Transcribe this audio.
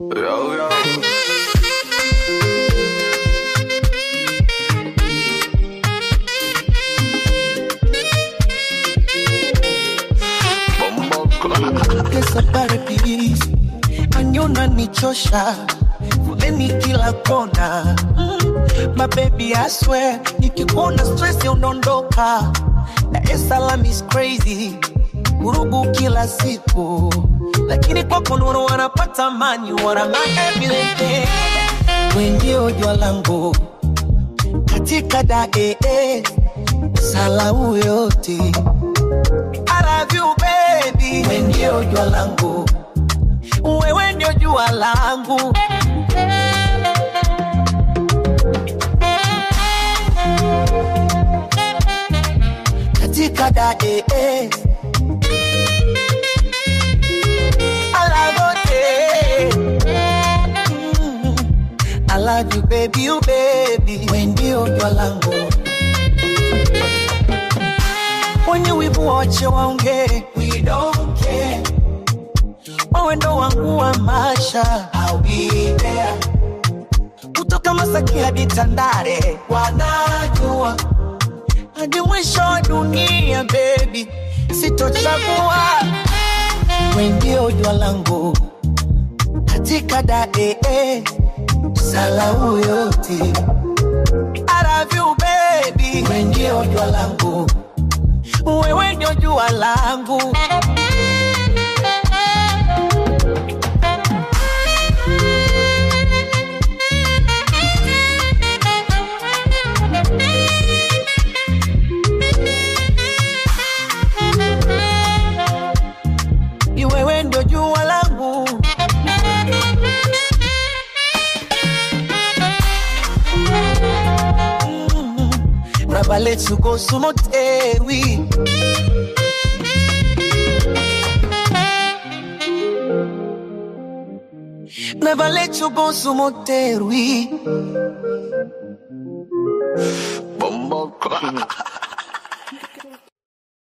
Yo, yo. Kesapare please, anyona nichosha, fuleni kila kona. My baby I swear, nikikuona stress unaondoka. Na Salam is crazy, vurugu kila siku. Lakini kwako nuru wanapata mani, wana my everything. Wendio jua langu, katika dae, salamu yote. I love you baby, wendio jua langu, wewe ndio jua langu. Katika dae, I love you baby, you baby, wendio jua langu. When you wivu wache waonge, we don't care. Wawendo wangu wa maisha, I'll be there. Kutoka Masaki hadi Tandale, wanajua hadi mwisho wa dunia baby, sitochagua. Wendio jua langu, katika dae, salamu yote. I love you baby, wendio jua langu, wewe ndio jua langu. Wewe ndio jua langu. Never let you go, Sumotewi. Never let you go, Sumotewi. Bombo.